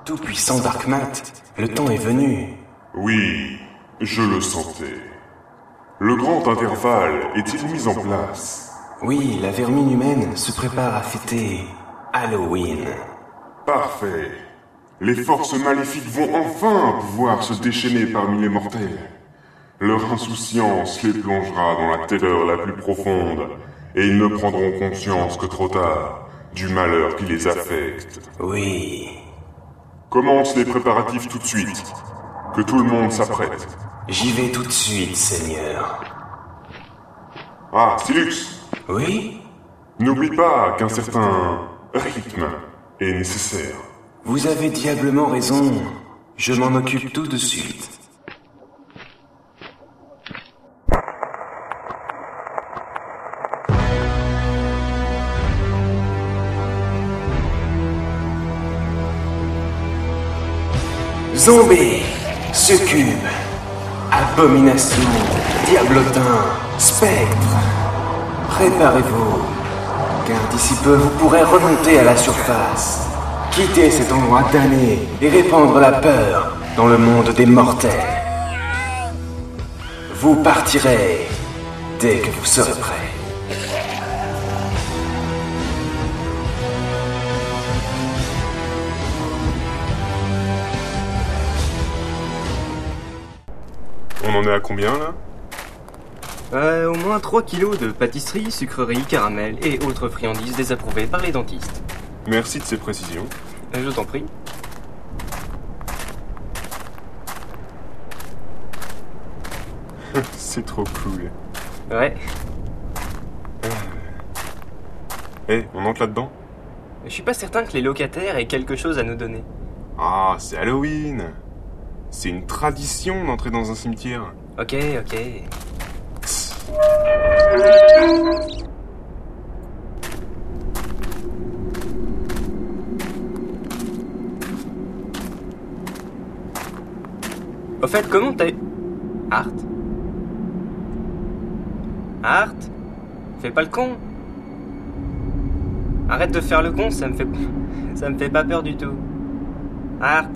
Tout-puissant Darkmat, le temps est venu. Oui, je le sentais. Le grand intervalle est-il mis en place? Oui, la vermine humaine se prépare à fêter Halloween. Parfait. Les forces maléfiques vont enfin pouvoir se déchaîner parmi les mortels. Leur insouciance les plongera dans la terreur la plus profonde, et ils ne prendront conscience que trop tard du malheur qui les affecte. Oui. Commence les préparatifs tout de suite. Que tout le monde s'apprête. J'y vais tout de suite, Seigneur. Ah, Silux! Oui? N'oublie pas qu'un certain rythme est nécessaire. Vous avez diablement raison. Je m'en occupe tout de suite. Zombies, succubes, abominations, diablotins, spectres. Préparez-vous, car d'ici peu vous pourrez remonter à la surface, quitter cet endroit damné et répandre la peur dans le monde des mortels. Vous partirez dès que vous serez prêts. On en est à combien, là? Au moins 3 kilos de pâtisserie, sucreries, caramel et autres friandises désapprouvées par les dentistes. Merci de ces précisions. Je t'en prie. C'est trop cool. Ouais, On entre là-dedans? je suis pas certain que les locataires aient quelque chose à nous donner. Ah, c'est Halloween. C'est une tradition d'entrer dans un cimetière. Ok. Au fait, comment t'as... Art? Fais pas le con. Arrête de faire le con, ça me fait pas peur du tout. Art?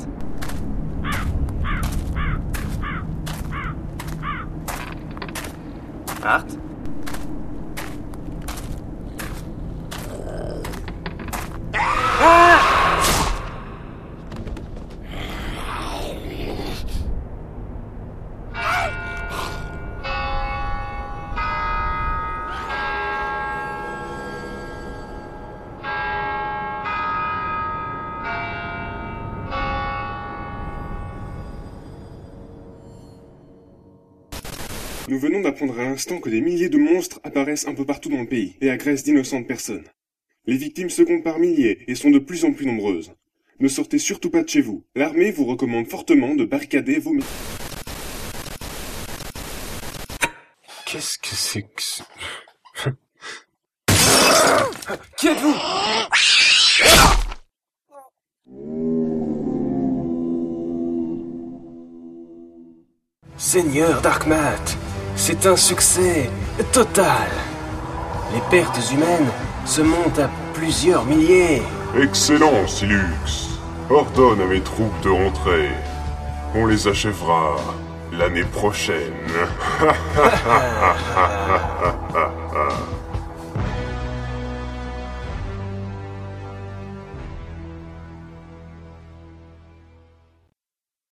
Nous venons d'apprendre à l'instant que des milliers de monstres apparaissent un peu partout dans le pays et agressent d'innocentes personnes. Les victimes se comptent par milliers et sont de plus en plus nombreuses. Ne sortez surtout pas de chez vous. L'armée vous recommande fortement de barricader vos... Qu'est-ce que c'est que ça? Qui êtes-vous? Seigneur Darkmat, c'est un succès total. Les pertes humaines se montent à plusieurs milliers. Excellent, Silux. Ordonne à mes troupes de rentrer. On les achèvera l'année prochaine.